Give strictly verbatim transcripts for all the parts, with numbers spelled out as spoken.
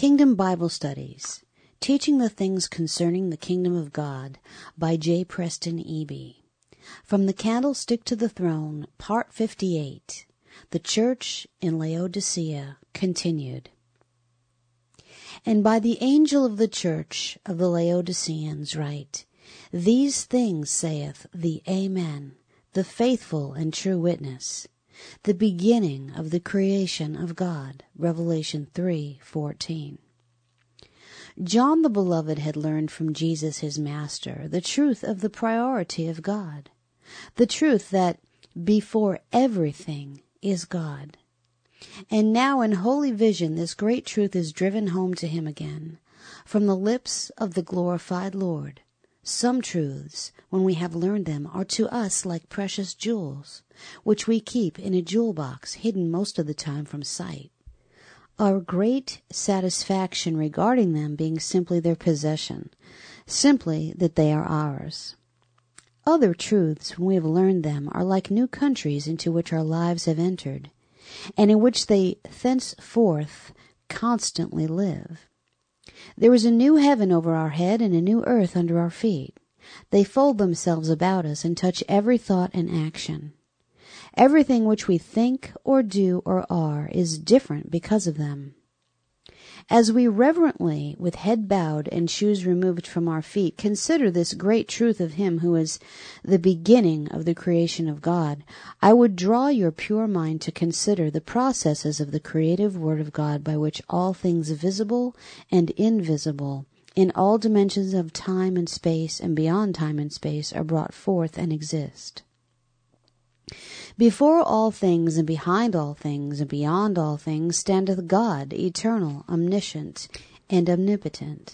Kingdom Bible Studies, Teaching the Things Concerning the Kingdom of God by J. Preston Eby. From the Candlestick to the Throne, Part fifty-eight, The Church in Laodicea, continued. And by the angel of the church of the Laodiceans write, These things saith the Amen, the faithful and true witness, the beginning of the creation of God. Revelation three fourteen. John the Beloved had learned from Jesus his Master the truth of the priority of God, the truth that before everything is God. And now in holy vision this great truth is driven home to him again, from the lips of the glorified Lord. Some truths, when we have learned them, are to us like precious jewels, which we keep in a jewel box, hidden most of the time from sight. Our great satisfaction regarding them being simply their possession, simply that they are ours. Other truths, when we have learned them, are like new countries into which our lives have entered, and in which they thenceforth constantly live. There is a new heaven over our head and a new earth under our feet. They fold themselves about us and touch every thought and action. Everything which we think or do or are is different because of them. As we reverently, with head bowed and shoes removed from our feet, consider this great truth of Him who is the beginning of the creation of God, I would draw your pure mind to consider the processes of the creative Word of God by which all things visible and invisible, in all dimensions of time and space and beyond time and space, are brought forth and exist. Before all things and behind all things and beyond all things standeth God, eternal, omniscient, and omnipotent.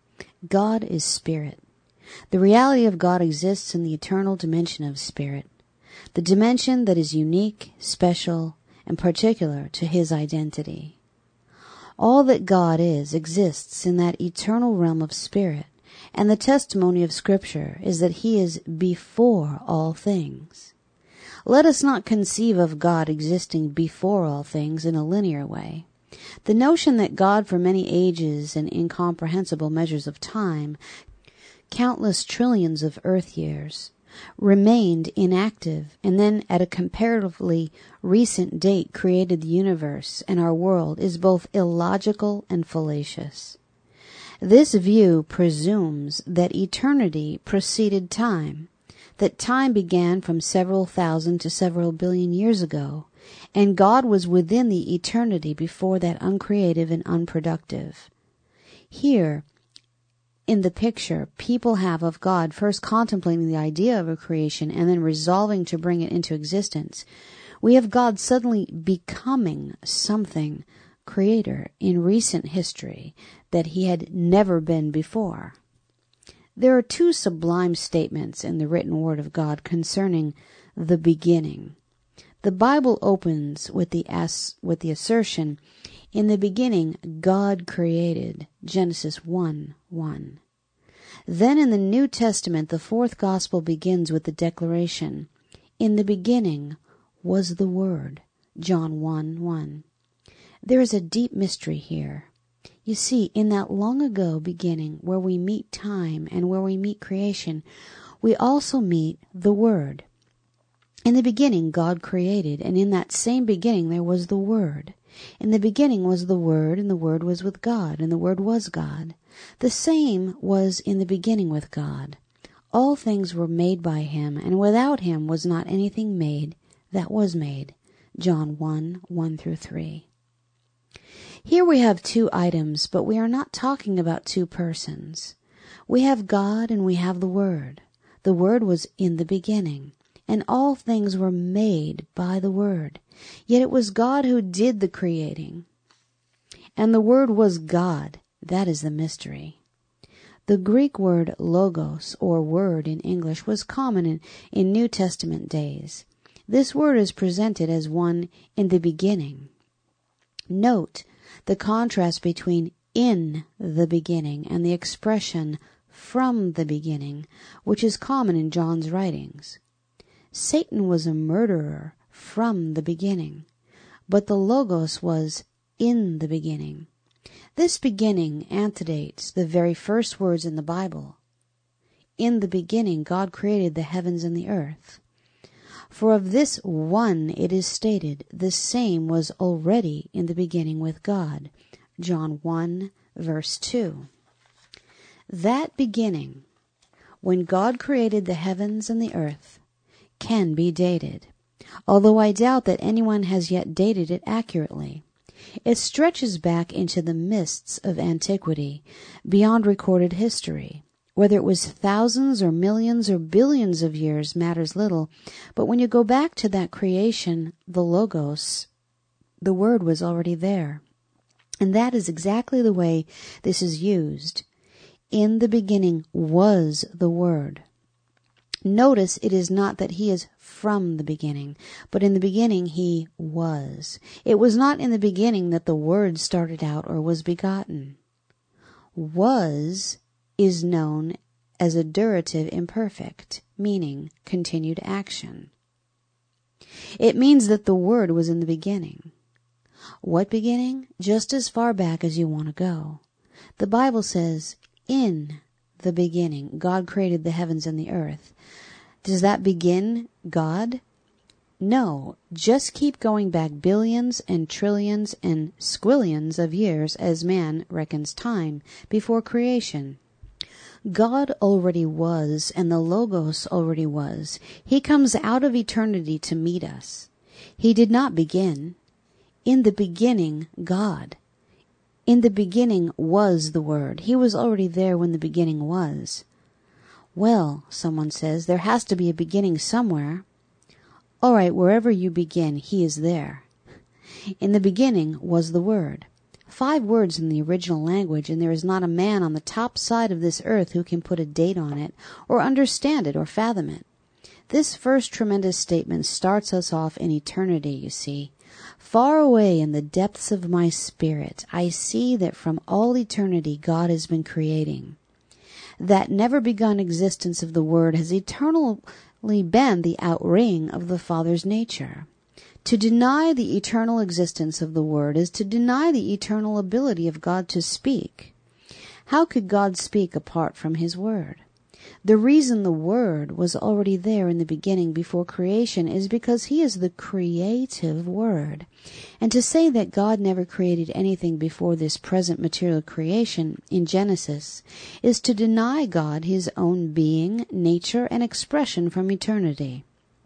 God is spirit. The reality of God exists in the eternal dimension of spirit, the dimension that is unique, special, and particular to His identity. All that God is exists in that eternal realm of spirit, and the testimony of Scripture is that He is before all things. Let us not conceive of God existing before all things in a linear way. The notion that God for many ages and incomprehensible measures of time, countless trillions of earth years, remained inactive and then at a comparatively recent date created the universe and our world is both illogical and fallacious. This view presumes that eternity preceded time, that time began from several thousand to several billion years ago, and God was within the eternity before that uncreative and unproductive. Here, in the picture people have of God first contemplating the idea of a creation and then resolving to bring it into existence, we have God suddenly becoming something creator in recent history that He had never been before. There are two sublime statements in the written Word of God concerning the beginning. The Bible opens with the as, with the assertion, "In the beginning God created," Genesis one one. Then in the New Testament, the fourth Gospel begins with the declaration, "In the beginning was the Word," John one one. There is a deep mystery here. You see, in that long ago beginning where we meet time and where we meet creation, we also meet the Word. In the beginning God created, and in that same beginning there was the Word. In the beginning was the Word, and the Word was with God, and the Word was God. The same was in the beginning with God. All things were made by Him, and without Him was not anything made that was made. John one one through three. Here we have two items, but we are not talking about two persons. We have God and we have the Word. The Word was in the beginning, and all things were made by the Word. Yet it was God who did the creating. And the Word was God. That is the mystery. The Greek word logos, or word in English, was common in, in New Testament days. This word is presented as one in the beginning. Note the contrast between "in the beginning" and the expression "from the beginning," which is common in John's writings. Satan was a murderer from the beginning, but the Logos was in the beginning. This beginning antedates the very first words in the Bible. In the beginning God created the heavens and the earth. For of this one it is stated, the same was already in the beginning with God. John one, verse two. That beginning, when God created the heavens and the earth, can be dated, although I doubt that anyone has yet dated it accurately. It stretches back into the mists of antiquity, beyond recorded history. Whether it was thousands or millions or billions of years matters little, but when you go back to that creation, the Logos, the Word was already there. And that is exactly the way this is used. In the beginning was the Word. Notice it is not that he is from the beginning, but in the beginning he was. It was not in the beginning that the Word started out or was begotten. Was is known as a durative imperfect, meaning continued action. It means that the Word was in the beginning. What beginning? Just as far back as you want to go. The Bible says, in the beginning, God created the heavens and the earth. Does that begin God? No, just keep going back billions and trillions and squillions of years as man reckons time before creation. God already was, and the Logos already was. He comes out of eternity to meet us. He did not begin. In the beginning, God. In the beginning was the Word. He was already there when the beginning was. Well, someone says, there has to be a beginning somewhere. All right, wherever you begin, He is there. In the beginning was the Word. Five words in the original language, and there is not a man on the top side of this earth who can put a date on it, or understand it, or fathom it. This first tremendous statement starts us off in eternity, you see. Far away in the depths of my spirit, I see that from all eternity God has been creating. That never-begun existence of the Word has eternally been the outring of the Father's nature. To deny the eternal existence of the Word is to deny the eternal ability of God to speak. How could God speak apart from His Word? The reason the Word was already there in the beginning before creation is because He is the creative Word. And to say that God never created anything before this present material creation in Genesis is to deny God His own being, nature, and expression from eternity.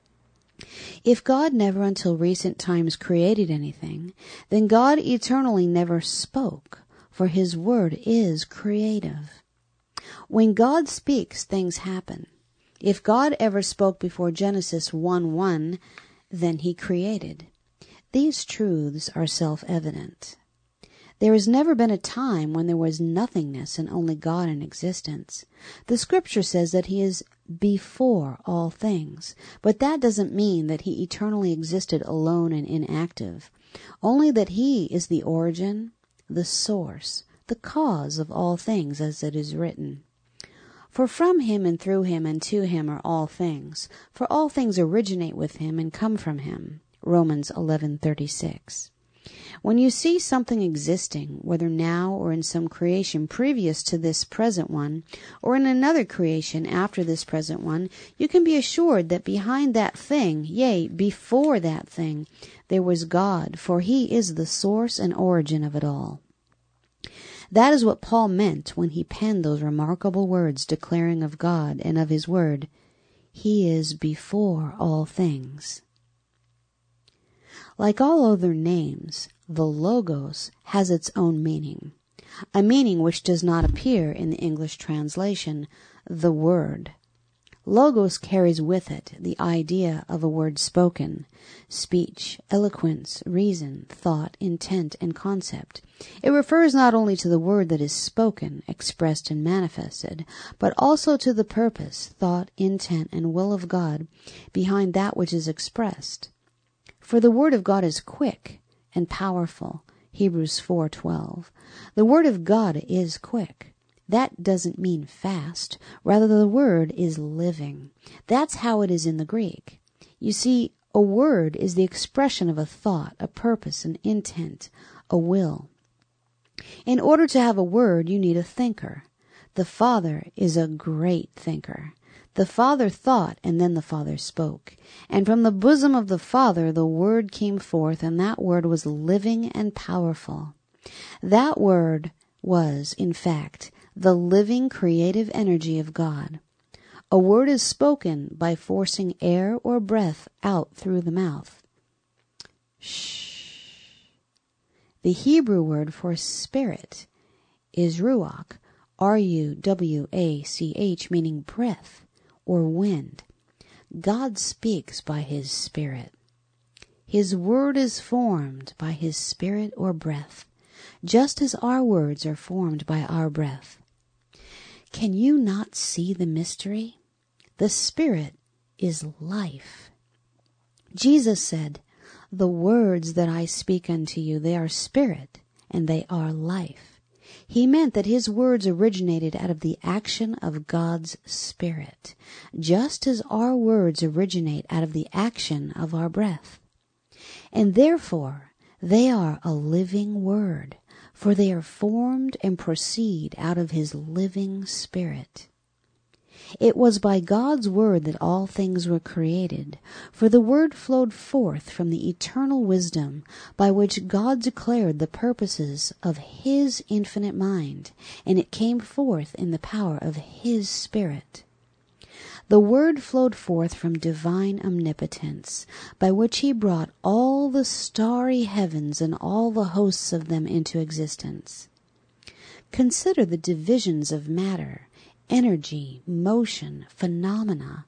If God never until recent times created anything, then God eternally never spoke, for His Word is creative. When God speaks, things happen. If God ever spoke before Genesis one one, then He created. These truths are self-evident. There has never been a time when there was nothingness and only God in existence. The Scripture says that He is before all things, but that doesn't mean that He eternally existed alone and inactive, only that He is the origin, the source, the cause of all things, as it is written. For from Him and through Him and to Him are all things, for all things originate with Him and come from Him. Romans eleven thirty-six. When you see something existing, whether now or in some creation previous to this present one, or in another creation after this present one, you can be assured that behind that thing, yea, before that thing, there was God, for He is the source and origin of it all. That is what Paul meant when he penned those remarkable words declaring of God and of His Word, He is before all things. Like all other names, the Logos has its own meaning, a meaning which does not appear in the English translation, the Word. Logos carries with it the idea of a word spoken, speech, eloquence, reason, thought, intent, and concept. It refers not only to the word that is spoken, expressed, and manifested, but also to the purpose, thought, intent, and will of God behind that which is expressed. For the Word of God is quick and powerful, Hebrews four twelve. The Word of God is quick. That doesn't mean fast. Rather, the Word is living. That's how it is in the Greek. You see, a word is the expression of a thought, a purpose, an intent, a will. In order to have a word, you need a thinker. The Father is a great thinker. The Father thought, and then the Father spoke. And from the bosom of the Father the Word came forth, and that Word was living and powerful. That Word was, in fact, the living creative energy of God. A word is spoken by forcing air or breath out through the mouth. Shh. The Hebrew word for spirit is ruach, R U W A C H, meaning breath or wind. God speaks by His Spirit. His word is formed by His Spirit or breath, just as our words are formed by our breath. Can you not see the mystery? The Spirit is life. Jesus said, "The words that I speak unto you, they are spirit, and they are life." He meant that His words originated out of the action of God's Spirit, just as our words originate out of the action of our breath. And therefore, they are a living word, for they are formed and proceed out of His living Spirit. It was by God's word that all things were created, for the word flowed forth from the eternal wisdom by which God declared the purposes of His infinite mind, and it came forth in the power of His Spirit. The word flowed forth from divine omnipotence, by which He brought all the starry heavens and all the hosts of them into existence. Consider the divisions of matter, energy, motion, phenomena.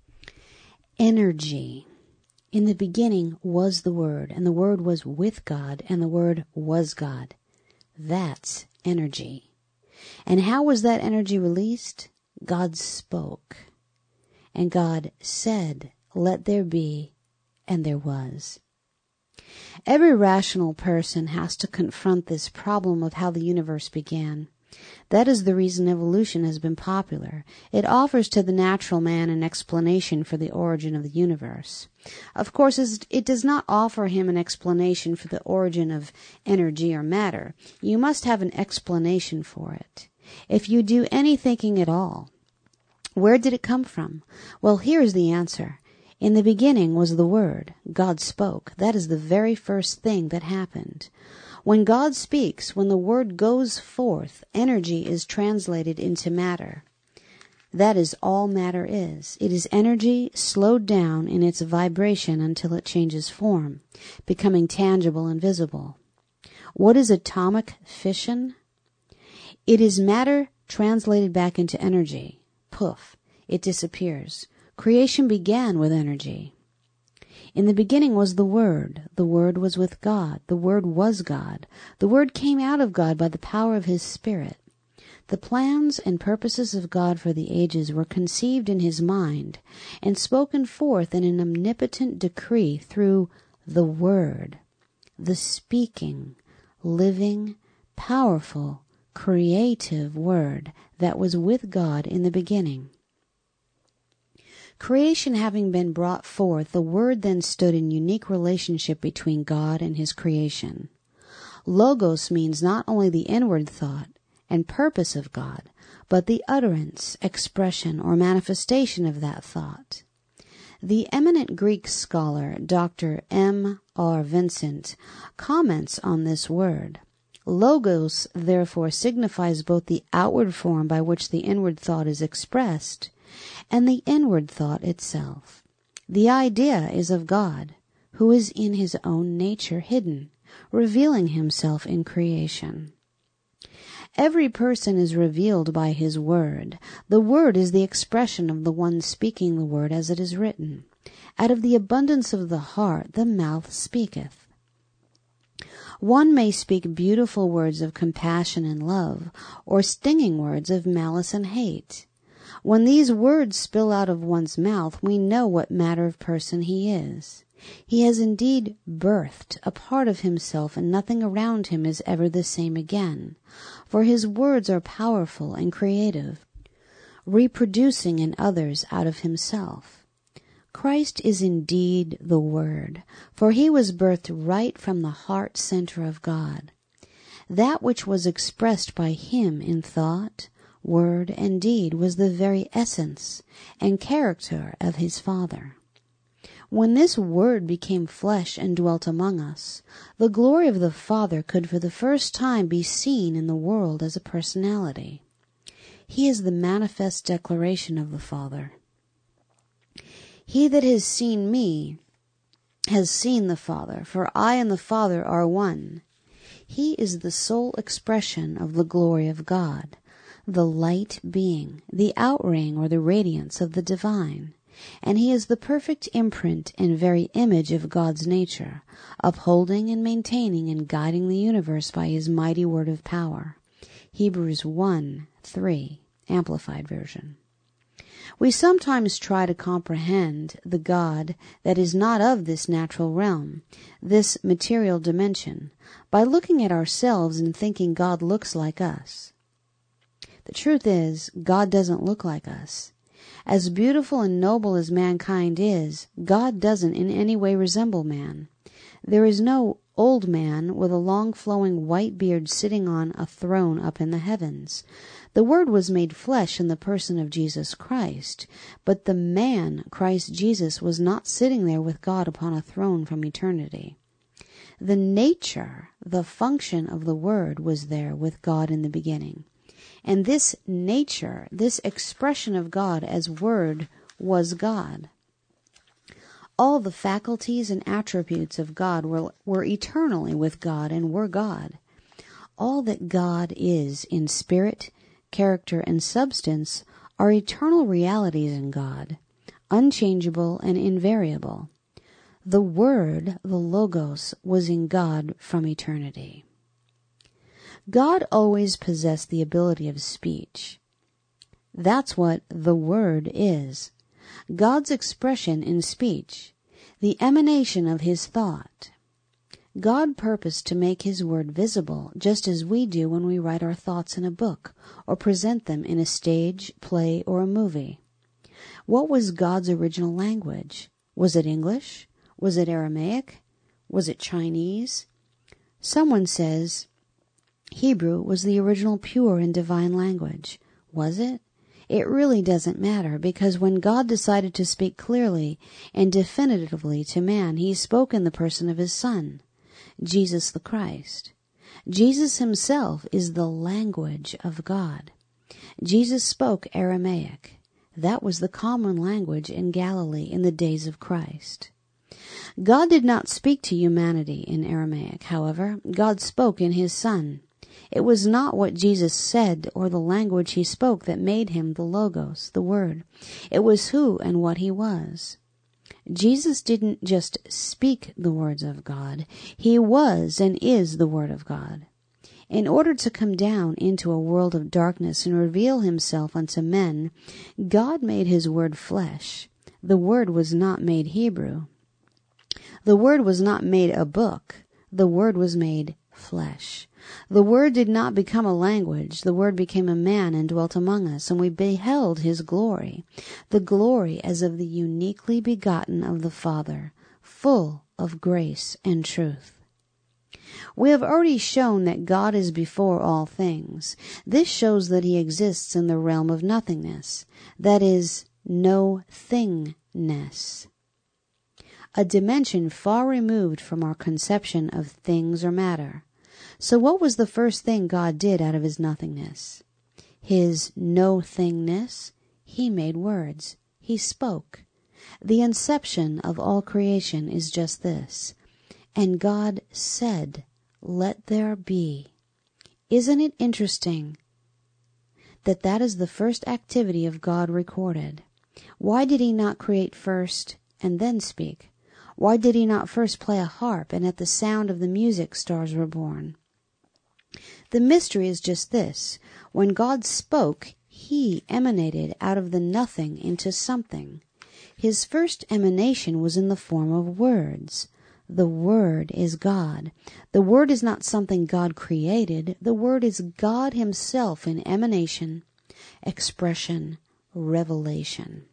Energy. In the beginning was the Word, and the Word was with God, and the Word was God. That's energy. And how was that energy released? God spoke. And God said, "Let there be," and there was. Every rational person has to confront this problem of how the universe began. That is the reason evolution has been popular. It offers to the natural man an explanation for the origin of the universe. Of course, it does not offer him an explanation for the origin of energy or matter. You must have an explanation for it, if you do any thinking at all. Where did it come from? Well, here is the answer. In the beginning was the Word. God spoke. That is the very first thing that happened. When God speaks, when the word goes forth, energy is translated into matter. That is all matter is. It is energy slowed down in its vibration until it changes form, becoming tangible and visible. What is atomic fission? It is matter translated back into energy. Poof, it disappears. Creation began with energy. In the beginning was the Word. The Word was with God. The Word was God. The Word came out of God by the power of His Spirit. The plans and purposes of God for the ages were conceived in His mind and spoken forth in an omnipotent decree through the Word, the speaking, living, powerful, creative Word that was with God in the beginning. Creation having been brought forth, the Word then stood in unique relationship between God and His creation. Logos means not only the inward thought and purpose of God, but the utterance, expression, or manifestation of that thought. The eminent Greek scholar, Doctor M R Vincent, comments on this word. Logos, therefore, signifies both the outward form by which the inward thought is expressed and the inward thought itself. The idea is of God, who is in His own nature hidden, revealing Himself in creation. Every person is revealed by his word. The word is the expression of the one speaking the word as it is written. Out of the abundance of the heart the mouth speaketh. One may speak beautiful words of compassion and love, or stinging words of malice and hate. When these words spill out of one's mouth, we know what manner of person he is. He has indeed birthed a part of himself, and nothing around him is ever the same again, for his words are powerful and creative, reproducing in others out of himself. Christ is indeed the Word, for he was birthed right from the heart center of God. That which was expressed by him in thought, word, and deed was the very essence and character of his Father. When this Word became flesh and dwelt among us, the glory of the Father could for the first time be seen in the world as a personality. He is the manifest declaration of the Father. He that has seen me has seen the Father, for I and the Father are one. He is the sole expression of the glory of God, the light being, the outring or the radiance of the divine, and he is the perfect imprint and very image of God's nature, upholding and maintaining and guiding the universe by his mighty word of power. Hebrews one three, Amplified Version. We sometimes try to comprehend the God that is not of this natural realm, this material dimension, by looking at ourselves and thinking God looks like us. The truth is, God doesn't look like us. As beautiful and noble as mankind is, God doesn't in any way resemble man. There is no old man with a long flowing white beard sitting on a throne up in the heavens. The Word was made flesh in the person of Jesus Christ, but the man, Christ Jesus, was not sitting there with God upon a throne from eternity. The nature, the function of the Word was there with God in the beginning. And this nature, this expression of God as Word, was God. All the faculties and attributes of God were, were eternally with God and were God. All that God is in spirit, character, and substance are eternal realities in God, unchangeable and invariable. The Word, the Logos, was in God from eternity. God always possessed the ability of speech. That's what the Word is. God's expression in speech, the emanation of his thought. God purposed to make his Word visible, just as we do when we write our thoughts in a book or present them in a stage, play, or a movie. What was God's original language? Was it English? Was it Aramaic? Was it Chinese? Someone says Hebrew was the original pure and divine language. Was it? It really doesn't matter, because when God decided to speak clearly and definitively to man, he spoke in the person of his Son, Jesus the Christ. Jesus himself is the language of God. Jesus spoke Aramaic. That was the common language in Galilee in the days of Christ. God did not speak to humanity in Aramaic, however. God spoke in his Son. It was not what Jesus said or the language he spoke that made him the Logos, the Word. It was who and what he was. Jesus didn't just speak the words of God. He was and is the Word of God. In order to come down into a world of darkness and reveal himself unto men, God made his Word flesh. The Word was not made Hebrew. The Word was not made a book. The Word was made flesh. The Word did not become a language. The Word became a man and dwelt among us, and we beheld his glory, the glory as of the uniquely begotten of the Father, full of grace and truth. We have already shown that God is before all things. This shows that he exists in the realm of nothingness, that is, no thingness, a dimension far removed from our conception of things or matter. So what was the first thing God did out of his nothingness? His no-thingness? He made words. He spoke. The inception of all creation is just this. And God said, "Let there be." Isn't it interesting that that is the first activity of God recorded? Why did he not create first and then speak? Why did he not first play a harp, and at the sound of the music stars were born? The mystery is just this. When God spoke, he emanated out of the nothing into something. His first emanation was in the form of words. The Word is God. The Word is not something God created. The Word is God himself in emanation, expression, revelation.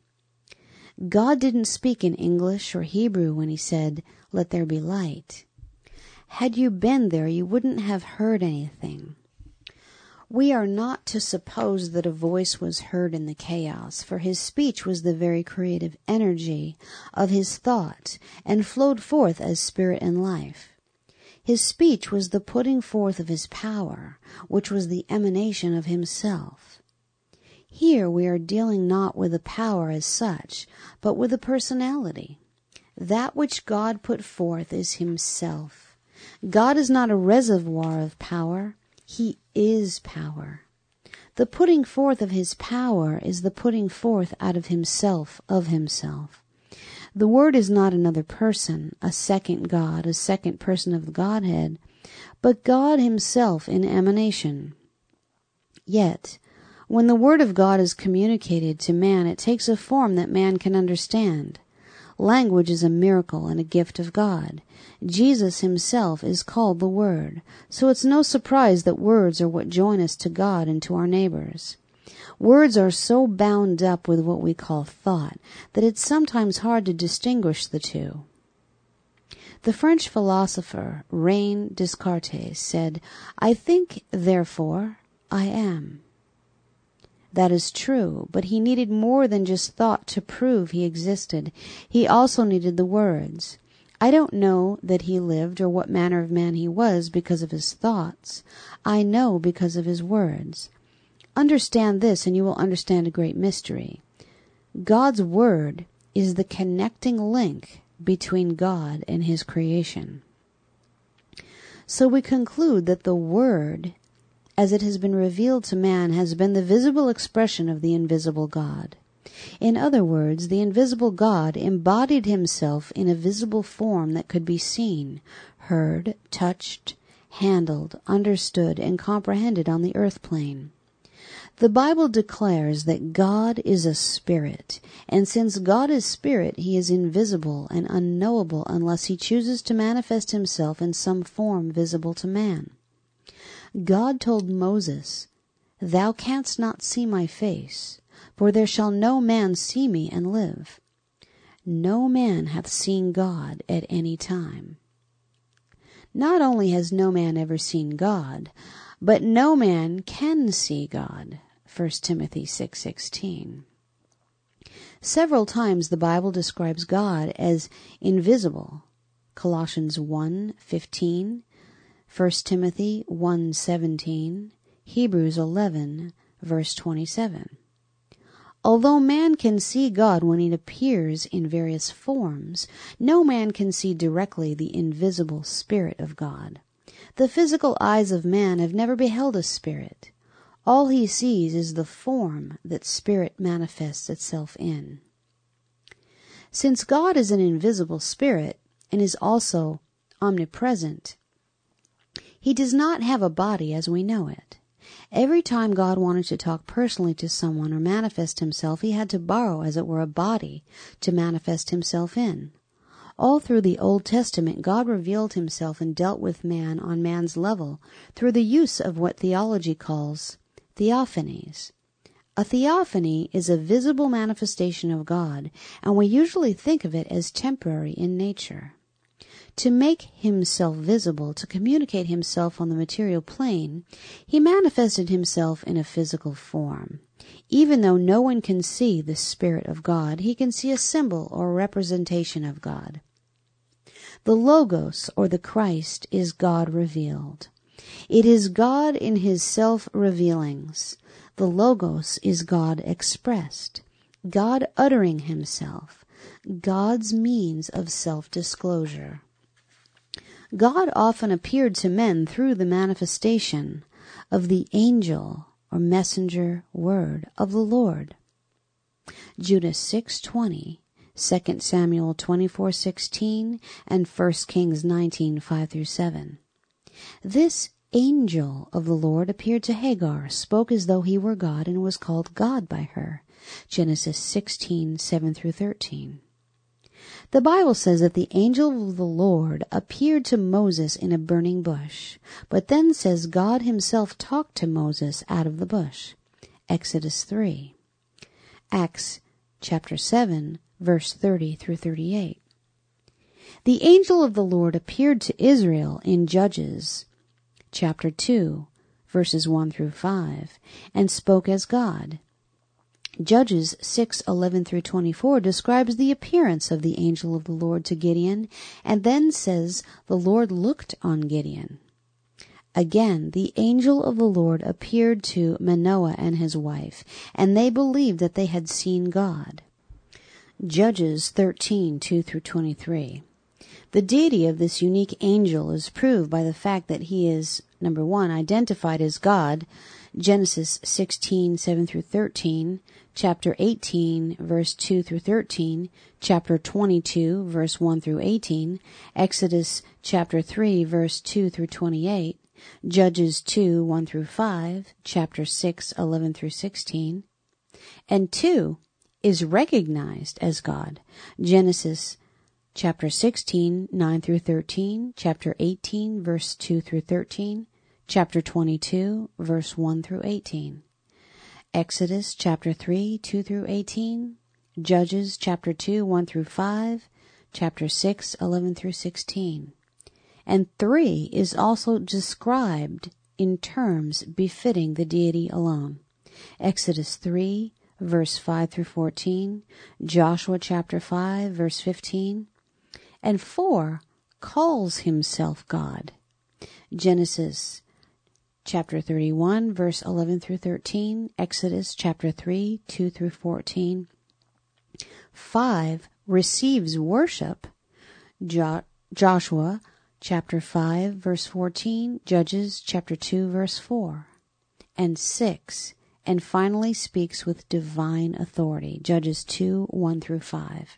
God didn't speak in English or Hebrew when he said, "Let there be light." Had you been there, you wouldn't have heard anything. We are not to suppose that a voice was heard in the chaos, for his speech was the very creative energy of his thought and flowed forth as spirit and life. His speech was the putting forth of his power, which was the emanation of himself. Here we are dealing not with a power as such, but with a personality. That which God put forth is himself. God is not a reservoir of power. He is power. The putting forth of his power is the putting forth out of himself of himself. The Word is not another person, a second God, a second person of the Godhead, but God himself in emanation. Yet, when the Word of God is communicated to man, it takes a form that man can understand. Language is a miracle and a gift of God. Jesus himself is called the Word, so it's no surprise that words are what join us to God and to our neighbors. Words are so bound up with what we call thought that it's sometimes hard to distinguish the two. The French philosopher René Descartes said, "I think, therefore I am." That is true, but he needed more than just thought to prove he existed. He also needed the words. I don't know that he lived or what manner of man he was because of his thoughts. I know because of his words. Understand this and you will understand a great mystery. God's word is the connecting link between God and his creation. So we conclude that the word, as it has been revealed to man, has been the visible expression of the invisible God. In other words, the invisible God embodied himself in a visible form that could be seen, heard, touched, handled, understood, and comprehended on the earth plane. The Bible declares that God is a spirit, and since God is spirit, he is invisible and unknowable unless he chooses to manifest himself in some form visible to man. God told Moses, "Thou canst not see my face, for there shall no man see me and live." No man hath seen God at any time. Not only has no man ever seen God, but no man can see God. First Timothy six sixteen. Several times the Bible describes God as invisible. Colossians one fifteen, First Timothy one seventeen, Hebrews eleven, verse twenty-seven. Although man can see God when he appears in various forms, no man can see directly the invisible Spirit of God. The physical eyes of man have never beheld a spirit. All he sees is the form that spirit manifests itself in. Since God is an invisible spirit and is also omnipresent, he does not have a body as we know it. Every time God wanted to talk personally to someone or manifest himself, he had to borrow, as it were, a body to manifest himself in. All through the Old Testament, God revealed himself and dealt with man on man's level through the use of what theology calls theophanies. A theophany is a visible manifestation of God, and we usually think of it as temporary in nature. To make himself visible, to communicate himself on the material plane, he manifested himself in a physical form. Even though no one can see the Spirit of God, he can see a symbol or representation of God. The Logos, or the Christ, is God revealed. It is God in his self-revealings. The Logos is God expressed, God uttering himself, God's means of self-disclosure. God often appeared to men through the manifestation of the angel or messenger word of the Lord. Judas six twenty, Second Samuel twenty-four sixteen, and First Kings nineteen five through seven. This angel of the Lord appeared to Hagar, spoke as though he were God, and was called God by her. Genesis sixteen seven through thirteen. The Bible says that the angel of the Lord appeared to Moses in a burning bush, but then says God himself talked to Moses out of the bush. Exodus three. Acts chapter seven, verse thirty through thirty-eight. The angel of the Lord appeared to Israel in Judges chapter two, verses one through five, and spoke as God. Judges six eleven through twenty-four describes the appearance of the angel of the Lord to Gideon, and then says the Lord looked on Gideon. Again, the angel of the Lord appeared to Manoah and his wife, and they believed that they had seen God. Judges thirteen two through twenty-three. The deity of this unique angel is proved by the fact that he is, number one, identified as God, Genesis sixteen seven through thirteen, chapter eighteen, verse two through thirteen, chapter twenty-two, verse one through eighteen, Exodus chapter three, verse two through twenty-eight, Judges two, one through five, chapter six, eleven through sixteen, and two, is recognized as God, Genesis chapter sixteen, nine through thirteen, chapter eighteen, verse two through thirteen, chapter twenty-two, verse one through eighteen, Exodus chapter three, two through eighteen, Judges chapter two, one through five, chapter six, eleven through sixteen. And three is also described in terms befitting the deity alone. Exodus three, verse five through fourteen, Joshua chapter five, verse fifteen, and four calls himself God. Genesis chapter thirty-one, verse eleven through thirteen, Exodus chapter three, two through fourteen. Five receives worship, jo- Joshua chapter five, verse fourteen, Judges chapter two, verse four. And six, and finally speaks with divine authority, Judges two, one through five.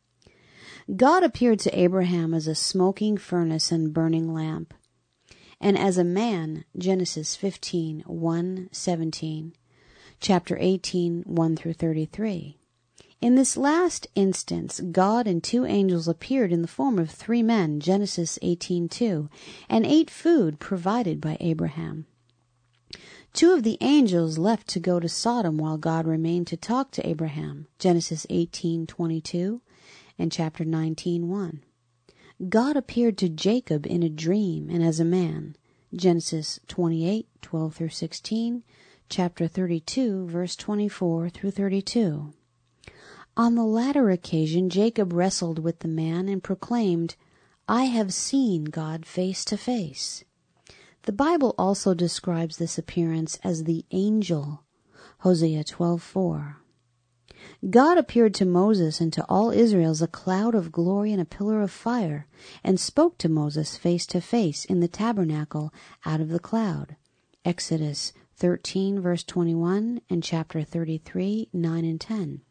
God appeared to Abraham as a smoking furnace and burning lamp, and as a man, Genesis fifteen, one, seventeen, chapter eighteen, one through thirty-three. In this last instance, God and two angels appeared in the form of three men, Genesis eighteen, two, and ate food provided by Abraham. Two of the angels left to go to Sodom while God remained to talk to Abraham, Genesis eighteen, twenty-two, and chapter nineteen, one. God appeared to Jacob in a dream and as a man, Genesis twenty-eight, twelve through sixteen, chapter thirty-two, verse twenty-four through thirty-two. On the latter occasion, Jacob wrestled with the man and proclaimed, "I have seen God face to face." The Bible also describes this appearance as the angel, Hosea twelve, four. God appeared to Moses and to all Israel as a cloud of glory and a pillar of fire, and spoke to Moses face to face in the tabernacle out of the cloud. Exodus thirteen, verse twenty-one, and chapter thirty-three, nine and ten.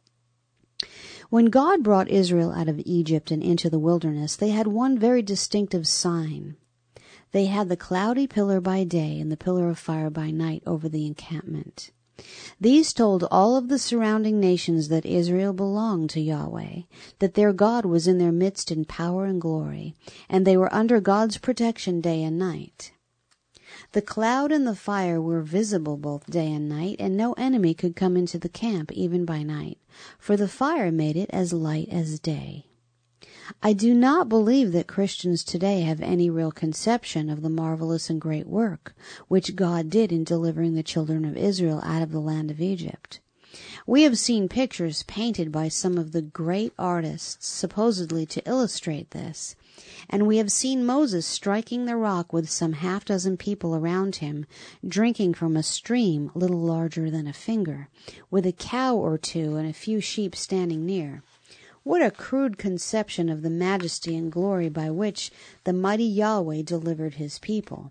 When God brought Israel out of Egypt and into the wilderness, they had one very distinctive sign. They had the cloudy pillar by day and the pillar of fire by night over the encampment. These told all of the surrounding nations that Israel belonged to Yahweh, that their God was in their midst in power and glory, and they were under God's protection day and night. The cloud and the fire were visible both day and night, and no enemy could come into the camp even by night, for the fire made it as light as day. I do not believe that Christians today have any real conception of the marvelous and great work which God did in delivering the children of Israel out of the land of Egypt. We have seen pictures painted by some of the great artists supposedly to illustrate this, and we have seen Moses striking the rock with some half dozen people around him, drinking from a stream little larger than a finger, with a cow or two and a few sheep standing near. What a crude conception of the majesty and glory by which the mighty Yahweh delivered his people.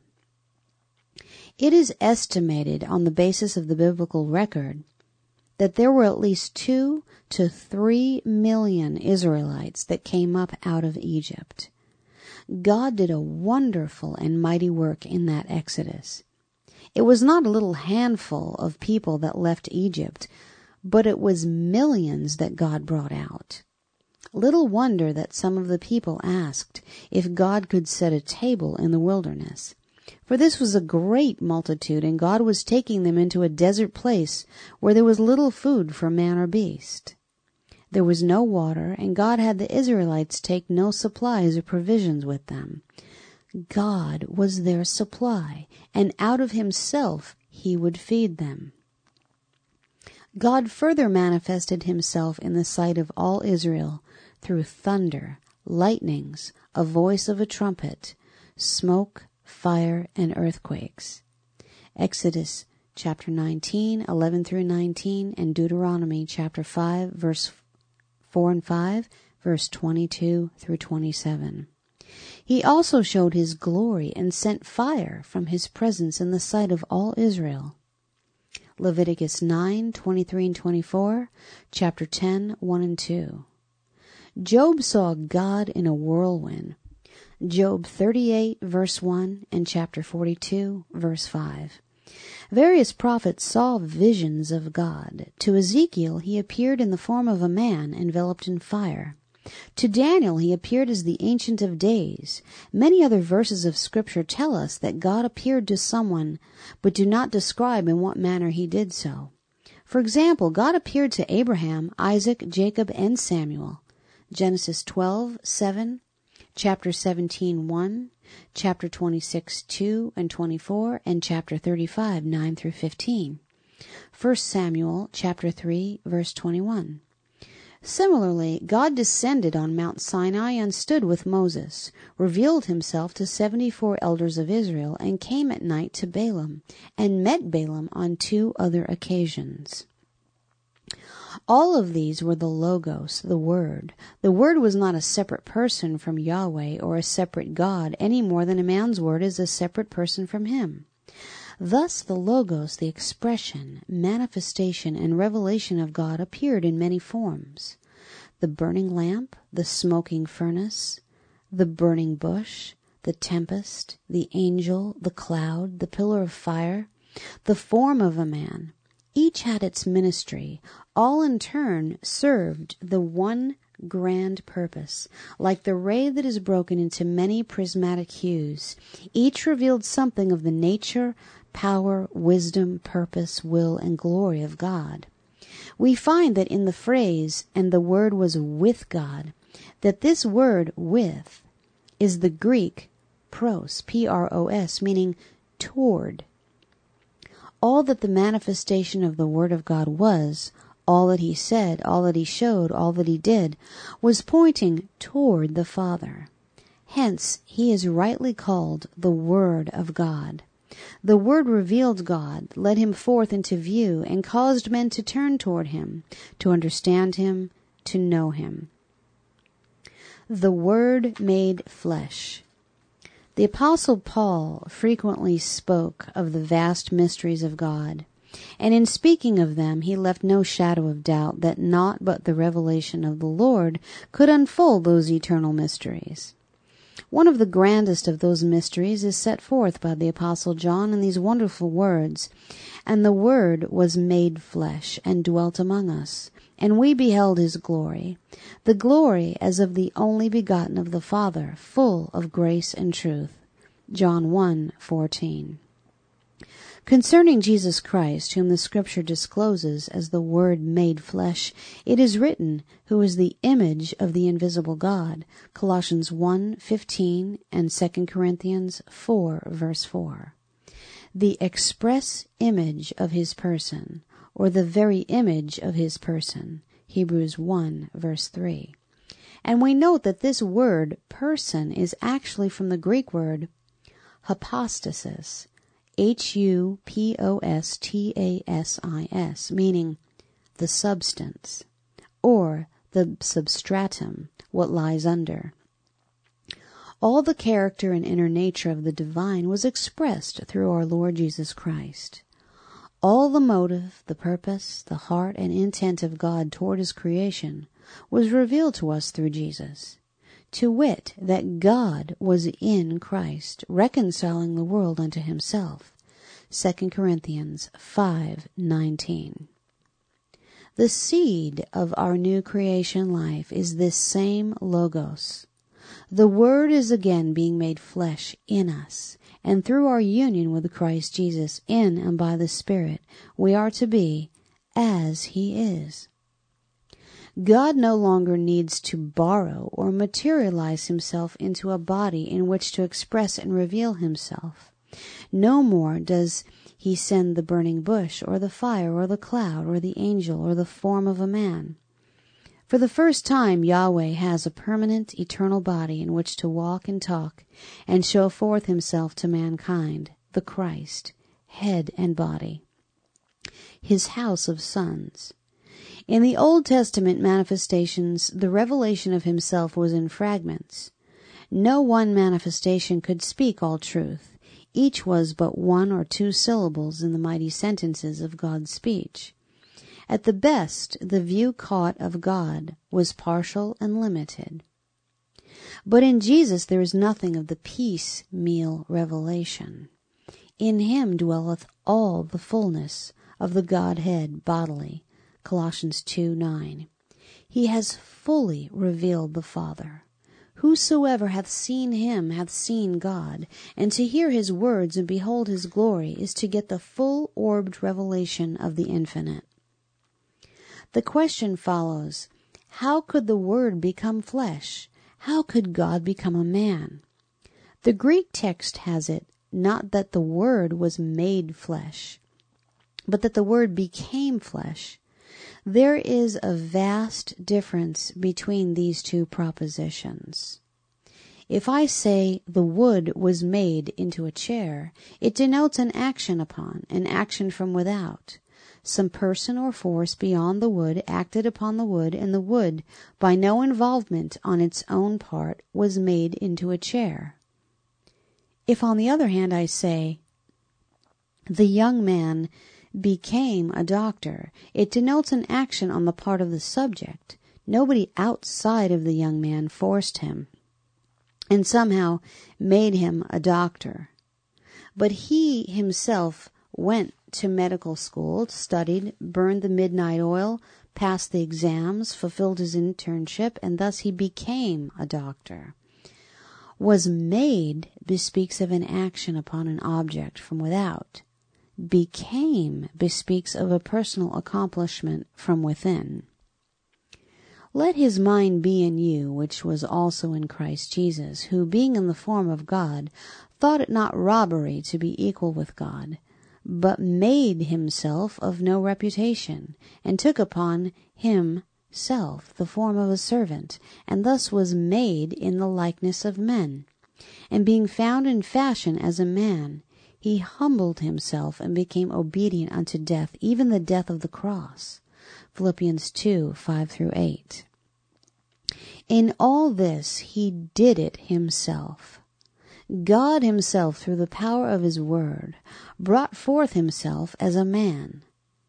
It is estimated on the basis of the biblical record that there were at least two to three million Israelites that came up out of Egypt. God did a wonderful and mighty work in that Exodus. It was not a little handful of people that left Egypt, but it was millions that God brought out. Little wonder that some of the people asked if God could set a table in the wilderness. For this was a great multitude, and God was taking them into a desert place where there was little food for man or beast. There was no water, and God had the Israelites take no supplies or provisions with them. God was their supply, and out of himself he would feed them. God further manifested himself in the sight of all Israel through thunder, lightnings, a voice of a trumpet, smoke, fire, and earthquakes. Exodus chapter nineteen, eleven through nineteen, and Deuteronomy chapter five, verse four and five, verse twenty-two through twenty-seven. He also showed his glory and sent fire from his presence in the sight of all Israel. Leviticus nine, twenty-three and twenty-four, chapter ten, one and two. Job saw God in a whirlwind. Job thirty-eight, verse one, and chapter forty-two, verse five. Various prophets saw visions of God. To Ezekiel he appeared in the form of a man enveloped in fire. To Daniel he appeared as the Ancient of Days. Many other verses of Scripture tell us that God appeared to someone, but do not describe in what manner he did so. For example, God appeared to Abraham, Isaac, Jacob, and Samuel. Genesis twelve, seven, chapter seventeen, one, chapter twenty-six, two and twenty-four, and chapter thirty-five, nine through fifteen. First Samuel chapter three, verse twenty-one. Similarly, God descended on Mount Sinai and stood with Moses, revealed himself to seventy-four elders of Israel, and came at night to Balaam, and met Balaam on two other occasions. All of these were the Logos, the Word. The Word was not a separate person from Yahweh or a separate God, any more than a man's word is a separate person from him. Thus the Logos, the expression, manifestation, and revelation of God appeared in many forms. The burning lamp, the smoking furnace, the burning bush, the tempest, the angel, the cloud, the pillar of fire, the form of a man. Each had its ministry. All in turn served the one grand purpose. Like the ray that is broken into many prismatic hues, each revealed something of the nature, power, wisdom, purpose, will, and glory of God. We find that in the phrase, "and the Word was with God," that this word "with" is the Greek pros, P R O S, meaning toward. All that the manifestation of the Word of God was, all that he said, all that he showed, all that he did, was pointing toward the Father. Hence, he is rightly called the Word of God. The Word revealed God, led him forth into view, and caused men to turn toward him, to understand him, to know him. The Word made flesh. The Apostle Paul frequently spoke of the vast mysteries of God, and in speaking of them he left no shadow of doubt that naught but the revelation of the Lord could unfold those eternal mysteries. One of the grandest of those mysteries is set forth by the Apostle John in these wonderful words, "And the Word was made flesh, and dwelt among us, and we beheld his glory, the glory as of the only begotten of the Father, full of grace and truth." John one fourteen. Concerning Jesus Christ, whom the Scripture discloses as the Word made flesh, it is written, who is the image of the invisible God, Colossians one fifteen and Second Corinthians four, verse four. The express image of his person, or the very image of his person, Hebrews one, verse three. And we note that this word, person, is actually from the Greek word hypostasis, H U P O S T A S I S, meaning the substance, or the substratum, what lies under. All the character and inner nature of the divine was expressed through our Lord Jesus Christ. All the motive, the purpose, the heart, and intent of God toward his creation was revealed to us through Jesus. To wit, that God was in Christ, reconciling the world unto himself. Second Corinthians five nineteen. The seed of our new creation life is this same Logos. The Word is again being made flesh in us, and through our union with Christ Jesus in and by the Spirit, we are to be as he is. God no longer needs to borrow or materialize himself into a body in which to express and reveal himself. No more does he send the burning bush or the fire or the cloud or the angel or the form of a man. For the first time, Yahweh has a permanent, eternal body in which to walk and talk and show forth himself to mankind, the Christ, head and body, his house of sons. In the Old Testament manifestations, the revelation of himself was in fragments. No one manifestation could speak all truth. Each was but one or two syllables in the mighty sentences of God's speech. At the best, the view caught of God was partial and limited. But in Jesus there is nothing of the piecemeal revelation. In him dwelleth all the fullness of the Godhead bodily. Colossians two nine. He has fully revealed the Father. Whosoever hath seen him hath seen God, and to hear his words and behold his glory is to get the full-orbed revelation of the infinite. The question follows, how could the Word become flesh? How could God become a man? The Greek text has it, not that the Word was made flesh, but that the Word became flesh. There is a vast difference between these two propositions. If I say the wood was made into a chair, it denotes an action upon, an action from without. Some person or force beyond the wood acted upon the wood, and the wood, by no involvement on its own part, was made into a chair. If, on the other hand, I say, the young man became a doctor, it denotes an action on the part of the subject. Nobody outside of the young man forced him and somehow made him a doctor. But he himself went to medical school, studied, burned the midnight oil, passed the exams, fulfilled his internship, and thus he became a doctor. Was made bespeaks of an action upon an object from without. Became bespeaks of a personal accomplishment from within. Let his mind be in you, which was also in Christ Jesus, who, being in the form of God, thought it not robbery to be equal with God, but made himself of no reputation, and took upon himself the form of a servant, and thus was made in the likeness of men. And being found in fashion as a man, he humbled himself and became obedient unto death, even the death of the cross. Philippians two, five through eight. In all this he did it himself. God himself, through the power of his word, brought forth himself as a man.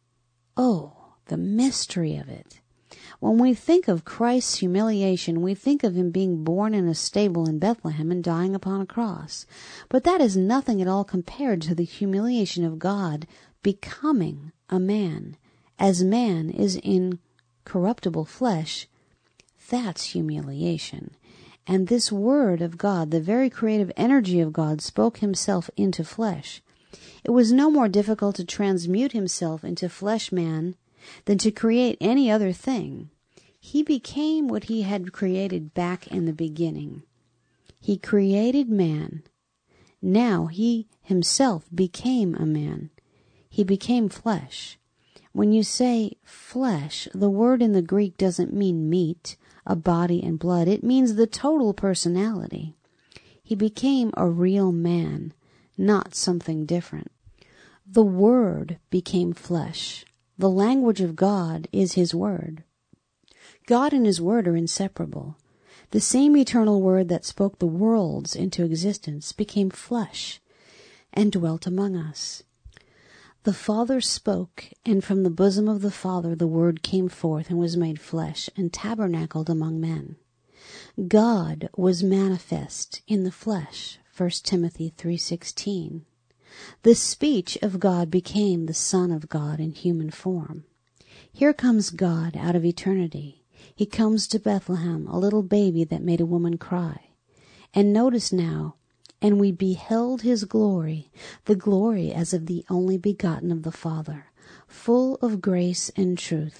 Oh, the mystery of it! When we think of Christ's humiliation, we think of him being born in a stable in Bethlehem and dying upon a cross. But that is nothing at all compared to the humiliation of God becoming a man. As man is in corruptible flesh, that's humiliation. And this word of God, the very creative energy of God, spoke himself into flesh. It was no more difficult to transmute himself into flesh man than to create any other thing. He became what he had created back in the beginning. He created man. Now he himself became a man. He became flesh. When you say flesh, the word in the Greek doesn't mean meat, a body and blood. It means the total personality. He became a real man, not something different. The Word became flesh. The language of God is his word. God and his word are inseparable. The same eternal word that spoke the worlds into existence became flesh and dwelt among us. The Father spoke, and from the bosom of the Father the Word came forth and was made flesh and tabernacled among men. God was manifest in the flesh, First Timothy three sixteen. The speech of God became the Son of God in human form. Here comes God out of eternity. He comes to Bethlehem, a little baby that made a woman cry. And notice now, and we beheld his glory, the glory as of the only begotten of the Father, full of grace and truth.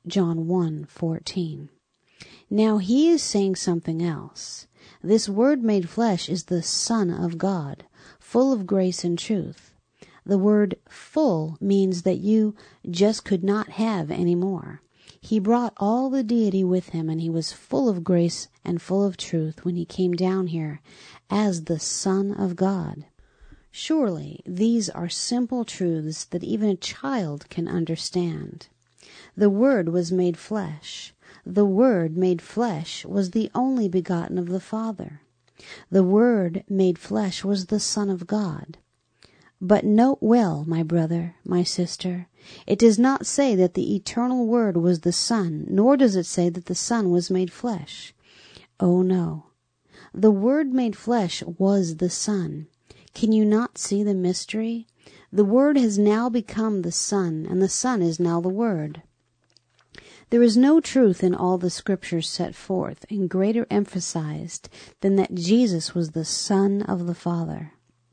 John one fourteen. Now he is saying something else. This Word made flesh is the Son of God, full of grace and truth. The word full means that you just could not have any more. He brought all the deity with him, and he was full of grace and full of truth when he came down here as the Son of God. Surely these are simple truths that even a child can understand. The Word was made flesh. The Word made flesh was the only begotten of the Father. The Word made flesh was the Son of God. But note well, my brother, my sister, it does not say that the eternal Word was the Son, nor does it say that the Son was made flesh. Oh no. The Word made flesh was the Son. Can you not see the mystery? The Word has now become the Son, and the Son is now the Word. There is no truth in all the Scriptures set forth and greater emphasized than that Jesus was the Son of the Father.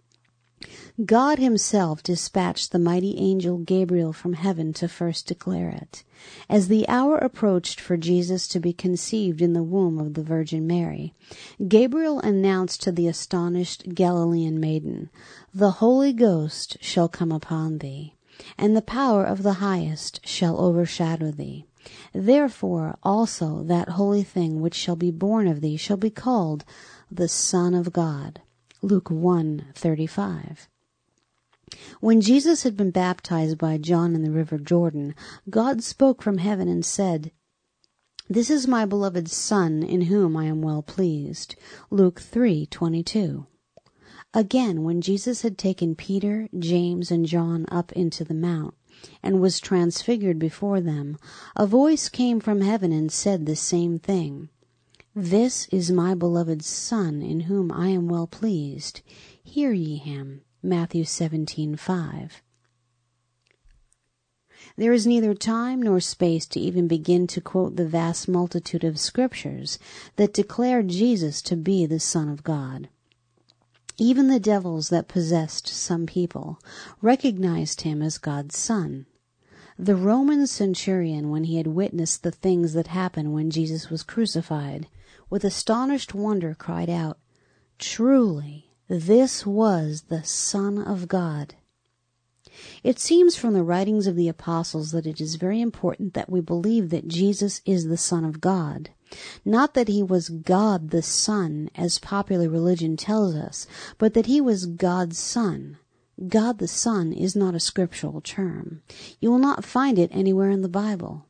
God himself dispatched the mighty angel Gabriel from heaven to first declare it. As the hour approached for Jesus to be conceived in the womb of the Virgin Mary, Gabriel announced to the astonished Galilean maiden, "The Holy Ghost shall come upon thee, and the power of the Highest shall overshadow thee. Therefore also that holy thing which shall be born of thee shall be called the Son of God." Luke one thirty-five. When Jesus had been baptized by John in the river Jordan, God spoke from heaven and said, "This is my beloved Son, in whom I am well pleased." Luke three twenty-two. Again, when Jesus had taken Peter, James, and John up into the mount, and was transfigured before them, a voice came from heaven and said the same thing. "This is my beloved Son, in whom I am well pleased. Hear ye him." Matthew seventeen five. There is neither time nor space to even begin to quote the vast multitude of Scriptures that declare Jesus to be the Son of God. Even the devils that possessed some people recognized him as God's Son. The Roman centurion, when he had witnessed the things that happened when Jesus was crucified, with astonished wonder cried out, "Truly, this was the Son of God." It seems from the writings of the apostles that it is very important that we believe that Jesus is the Son of God. Not that he was God the Son, as popular religion tells us, but that he was God's Son. God the Son is not a scriptural term. You will not find it anywhere in the Bible.